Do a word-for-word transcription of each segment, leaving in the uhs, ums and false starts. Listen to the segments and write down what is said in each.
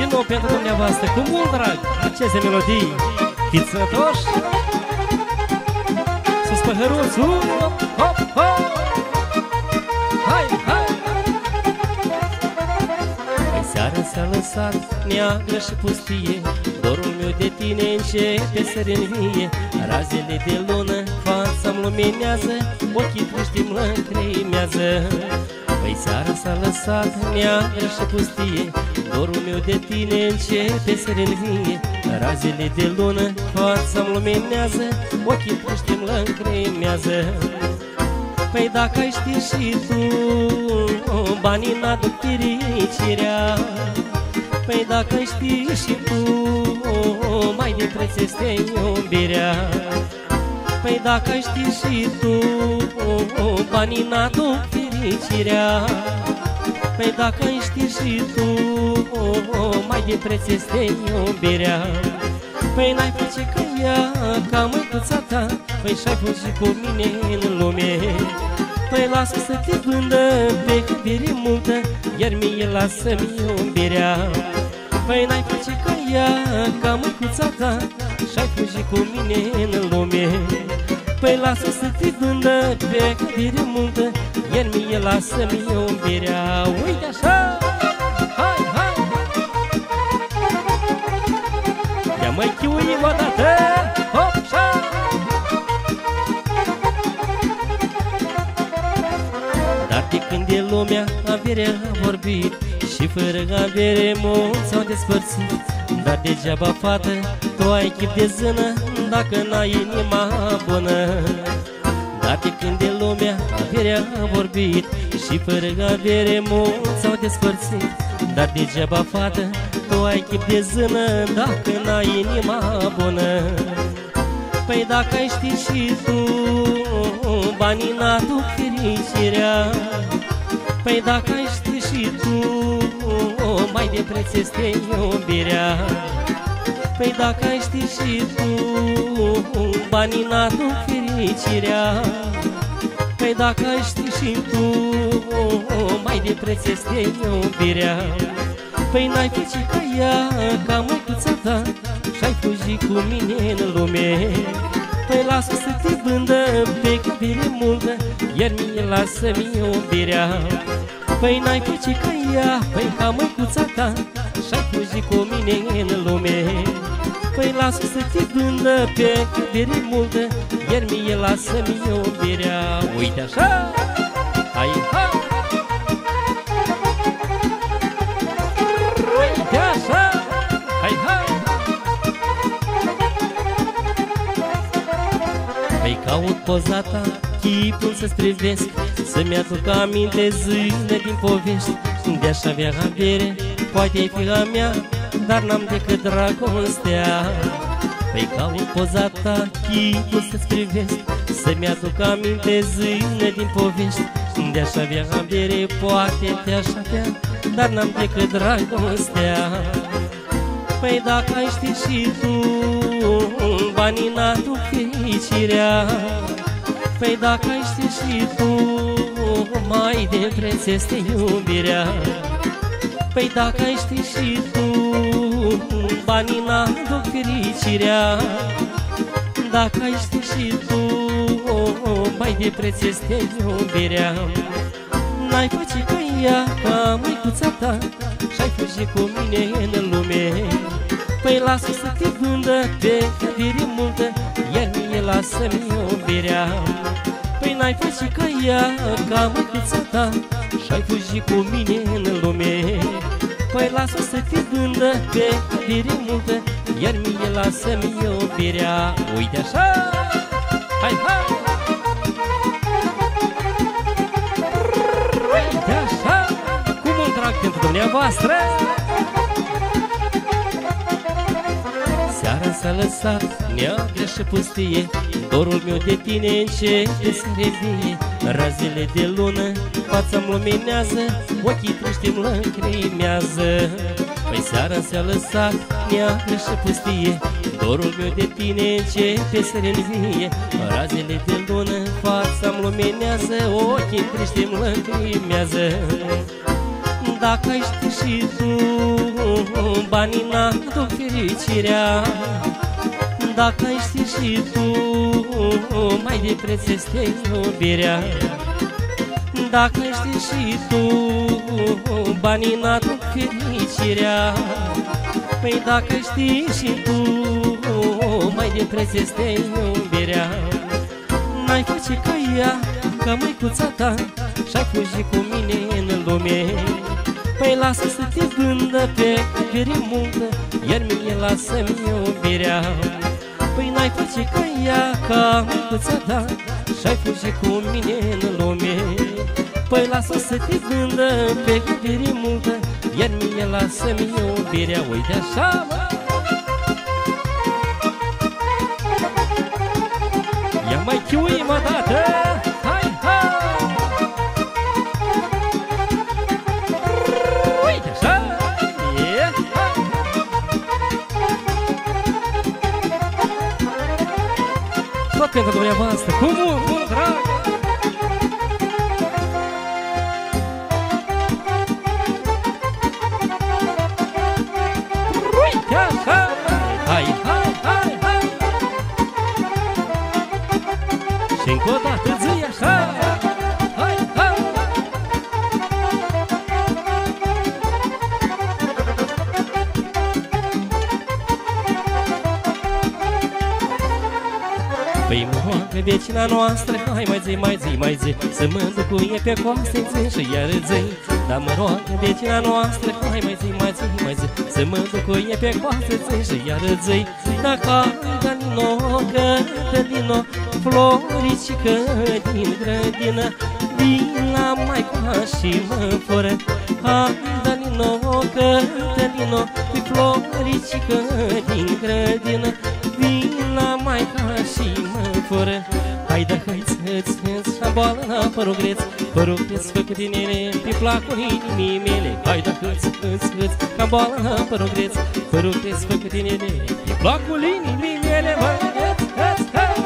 din nou pentru dumneavoastră, cu mult drag, aceste melodii. Fiți sănătoși! Sus păhăruț, hop, hop, hop! Hai, hai! Păi seara s-a lăsat neagră și pustie, dorul meu de tine începe să reînvie. Razele de lună, fața-mi luminează, ochii triști-mi lăcrimează. Păi seara s-a lăsat neagră și pustie, dorul meu de tine începe să reînvie. Razele de lună, fața-mi luminează, ochii triști-mi lăcrimează. Păi dacă ai ști și tu, banii n-aduc fericirea. Păi dacă ai ști și tu, mai de preț este iubirea. Păi dacă ai ști și tu, banii n-aduc fericirea. Păi dacă ai ști și tu, mai de preț este iubirea. Păi n-ai face ca ea, ca măicuța ta, păi și-ai fugit cu mine în lume. Păi lasă să te vândă pe iubire multă, iar mie lasă-mi iubirea. Păi n-ai face ca ea, ca măicuța ta, și-ai fugit cu mine în lume. Păi lasă să te vândă pe iubire multă, iar mie lasă-mi iubirea. Uite așa! Hai, hai! Ia mai chiuim o dată! Hop, așa! Dar de când e lumea, averea a vorbit, și fără avere mulți s-au despărțit. Dar degeaba, fată, tu ai chip de zână, dacă n-ai inima bună. Dar de când e lumea, averea a vorbit, și fără avere mulți s-au despărțit. Dar degeaba, fată, tu ai chip de zână, dacă n-ai inima bună. Păi dacă ai ști și tu, banii n-aduc fericirea. Păi dacă ai ști și tu, mai de preț este iubirea. Păi dacă ai ști și tu, banii n-aduc fericirea. Păi dacă ai ști și tu, mai de preț este iubirea. Păi n-ai face ca ea, ca măicuța ta, și-ai fugit cu mine în lume. Păi lasă să te vândă pe iubire multă, iar mie lasă-mi iubirea. Păi n-ai face ca ea, păi ca măicuța ta, și-ai fugit cu mine în lume. Păi lasă să te vândă pe iubire multă, iar mie lasă-mi iubirea. Uite așa! Hai, hai! Uite așa! Hai, hai! Păi caut poza ta, chipul să-ți privesc, să-mi aduc aminte zile din povești. De-aș avea avere, poate ai fi a mea, dar n-am decât dragostea. Păi caut poza ta, chipul să-ți privesc, să-mi aduc aminte zile din povești. De-aș avea avere, poate te-aș avea, dar n-am decât dragostea. Păi dacă ai ști și tu, banii n-aduc fericirea. Păi dacă ai ști și tu, mai de preț este iubirea. Păi dacă ai ști și tu, banii n-aduc fericirea. Dacă ai ști și tu, mai de preț este iubirea. N-ai face ca ea, ca măicuța ta, și-ai fugit cu mine în lume. Păi lasă să te vândă pe iubire multă, iar mie lasă-mi iubirea. Păi n-ai face ca ea, ca măicuța ta, și-ai fugit cu mine în lume. Păi lasă să te vândă pe iubire multă, iar mie lasă-mi iubirea. Uite așa! Hai, hai! Uite așa! Cu mult drag pentru dumneavoastră! Seara s-a lăsat neagră și pustie, dorul meu de tine începe să revie. Razele de lună, fața-mi luminează, ochii triști-mi lăcrimează. Păi seara s-a lăsat neagră și pustie, dorul meu de tine începe să reînvie. Razele de lună, fața-mi luminează, ochii triști-mi lăcrimează. Dacă ai ști și tu, banii n-aduc fericirea. Dacă ai ști și tu, mai de preț este iubirea. Dacă ai ști și tu, banii n-aduc fericirea. Păi dacă ai ști și tu, mai de preț este iubirea. N-ai face ca ea, ca măicuța ta, și-ai fugi cu mine în lume. Păi lasă să te vândă pe ferimultă, iar mie lasă-mi iubirea. Păi n-ai face ca ea, ca măicuța ta, și-ai fugi cu mine în lume. Păi lasă să te vândă pe ferimultă, iar mie lasă-mi iubirea. Uite așa, mă! Ia mai chiuim o dată! Hai, hai! Uite așa! E, hai! Tot pentru dumneavoastră, cu mult, mult drag! Uite așa! Hai, hai, hai, hai! Și încă o dată zi așa! Hai, hai! Păi mă roagă vecina noastră, hai mai zi, mai zi, mai zi, să mă duc cu e pe coaste, zi și iar zi. Dar mă roagă vecina noastră, hai mai zi, mai zi, mai zi, să mă duc cu e pe coaste, zi și iar zi. Dacă Dalino, Cătălino, floricică din grădină, vin la maica și mă fură. Hai Dalino, Cătălino, floricică din grădină, vin la maica și mă fură. Hai da hăț, hăț, hăț, șamboală la părul greț, părul greț făcut din ele, pe placul inimii mele. Hai da hăț, hăț, hăț, șamboală la părul greț, părul greț făcut din ele, pe placul inimii mele. Hai, hăț, hăț, hăț!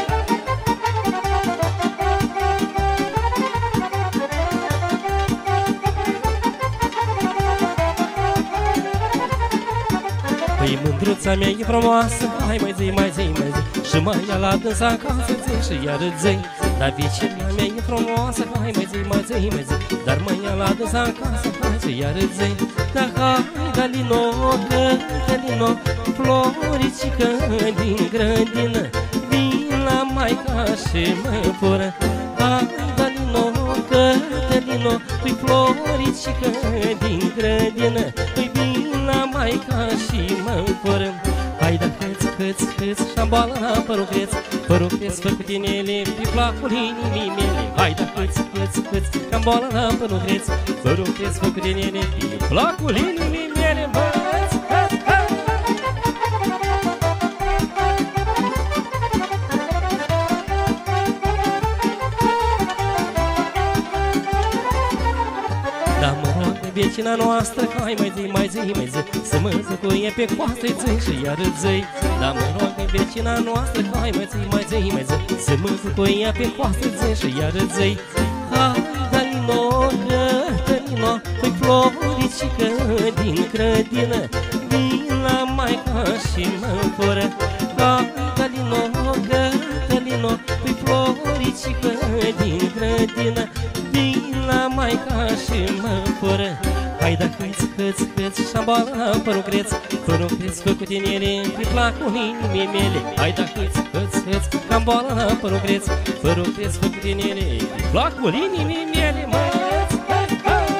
Păi mândruța mea e frumoasă, hai mai zi, mai zi, mai zi, și mă ia la dânsa acasă, zi și iar zi. Dar vecina mea e frumoasă, hai mai zi, mai zi, mai zi, dar mă ia la dânsa acasă, hai și iar zi. Dar hai Dalino, Cătălino, floricică din grădină, vin la maica și mă fură. Hai Dalino, Cătălino, păi floricică din grădină, păi vin la maica și mă fură. Hai da hăț, hăț, hăț, șamboală la părul greț, părul greț făcut din ele, pe placul inimii mele. Hai da hăț, hăț, hăț, șamboală la părul greț, părul greț făcut din ele, pe placul inimii mele. Hăț, hăț, hăț! Da, mă roagă vecina noastră, hai mai zi, mai zi, mai zi, să mă zăcuie pe coastă, zi și iar zi. Da, mă roagă vecina noastră, hai mai zi, mai zi, mai zi, să mă zăcuie pe coastă, zi și iar zi. Hai Dalino, Cătălino, păi floricică din grădină, vin la maica și mă fură. Hai Dalino, Cătălino, păi floricică din grădină, vin la maica și mă fură. Hai da hăț, hăț, hăț, șamboală la părul greț, părul greț făcut din ele, pe placul inimii mele. Hai da hăț, hăț, hăț, șamboală la părul greț, părul greț făcut din ele, pe placul inimii mele. Mă, hăț, hăț, hăț!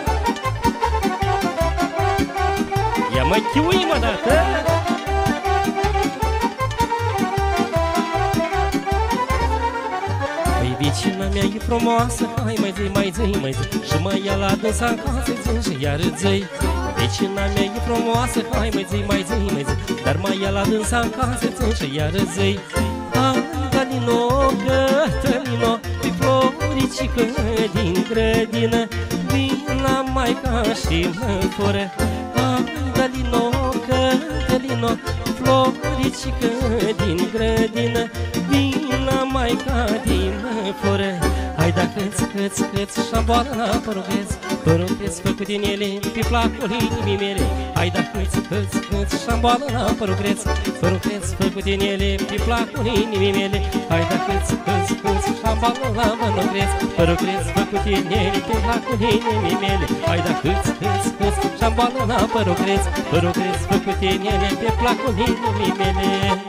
Ia mai chiuim o dată! Vecina mea e frumoasă, hai mai zi, mai zi, mai zi, și mă ia la dânsa acasă, zi și iar zi. Vecina mea e frumoasă, hai mai zi, mai zi, mai zi, dar mă ia la dânsa acasă, zi și iar zi. Hai Dalino, Cătălino, pe floricică din grădină, vin la maica și mă fură. Hai Dalino, Cătălino, floricică din grădină, vin la maica din mă fură. Hai da hăț, hăț, hăț, șamboală la părul greț, Părul cresc făcut din ele, pe placul inimii mele. Hai da câți, câți, câți, și-amboală la părul cresc. Părul cresc făcut din ele, pe placul inimii mele. Hai da câți, câți, câți, și-amboală la părul cresc. Părul cresc făcut din ele, pe placul inimii mele. Hai da câți, câți, câți, și-amboală la părul cresc. Părul cresc făcut din ele, pe placul inimii mele.